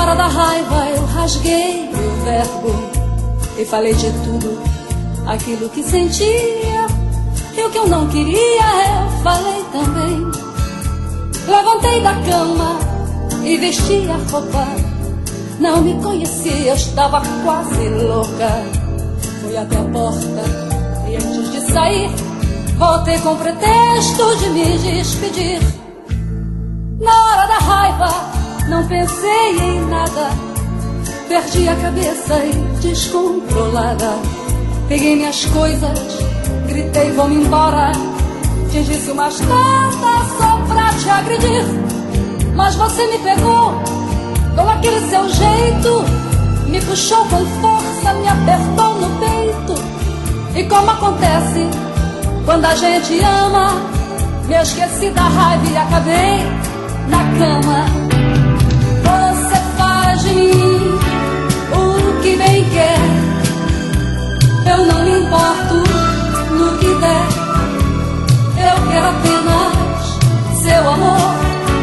hora da raiva eu rasguei o verbo e falei de tudo aquilo que sentia, e o que eu não queria eu falei também. Levantei da cama e vesti a roupa, não me conhecia, eu estava quase louca. Fui até a porta e antes de sair voltei com pretexto de me despedir. Na hora da raiva não pensei em nada, perdi a cabeça e descontrolada. Peguei minhas coisas, gritei vou-me embora, te disse umas tantas só pra te agredir. Mas você me pegou com aquele seu jeito, me puxou com força, me apertou no peito. E como acontece quando a gente ama, me esqueci da raiva e acabei na cama. Você faz de mim o que bem quer, eu não me importo no que der, eu quero apenas seu amor.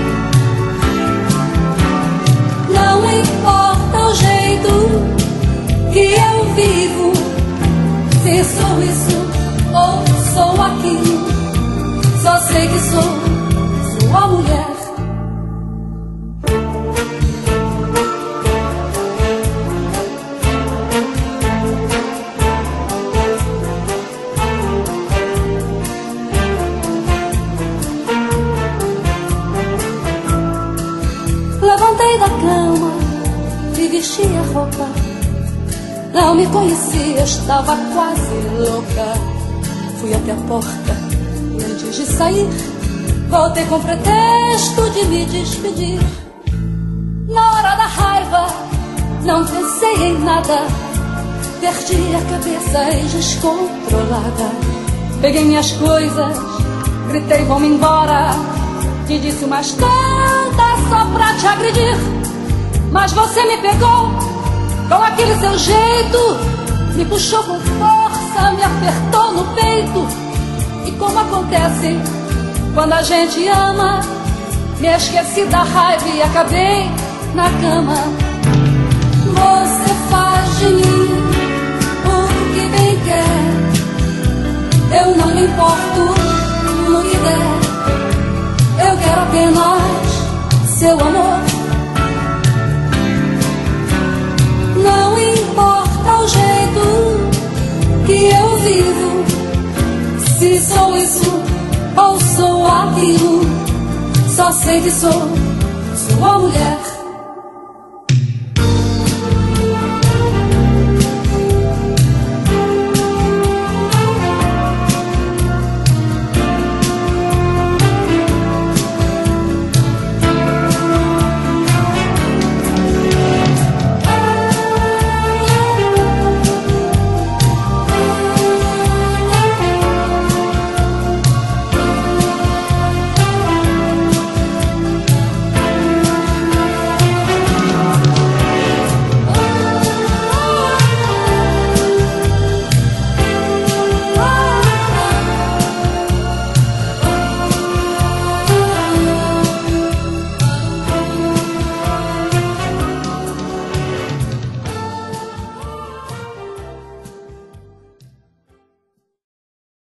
Não importa o jeito que eu vivo, se sou isso ou sou aquilo, só sei que sou sua mulher. Levantei da cama e vesti a roupa, não me conhecia, estava quase louca. Fui até a porta e antes de sair voltei com pretexto de me despedir. Na hora da raiva não pensei em nada, perdi a cabeça e descontrolada. Peguei minhas coisas, gritei vou-me embora, te disse umas tantas só pra te agredir. Mas você me pegou com aquele seu jeito, me puxou com força, me apertou no peito. E como acontece quando a gente ama, me esqueci da raiva e acabei na cama. Você faz de mim o que bem quer, eu não me importo no que der, eu quero apenas seu amor. Não importa o jeito que eu vivo, se sou isso ou sou aquilo, só sei que sou sua mulher.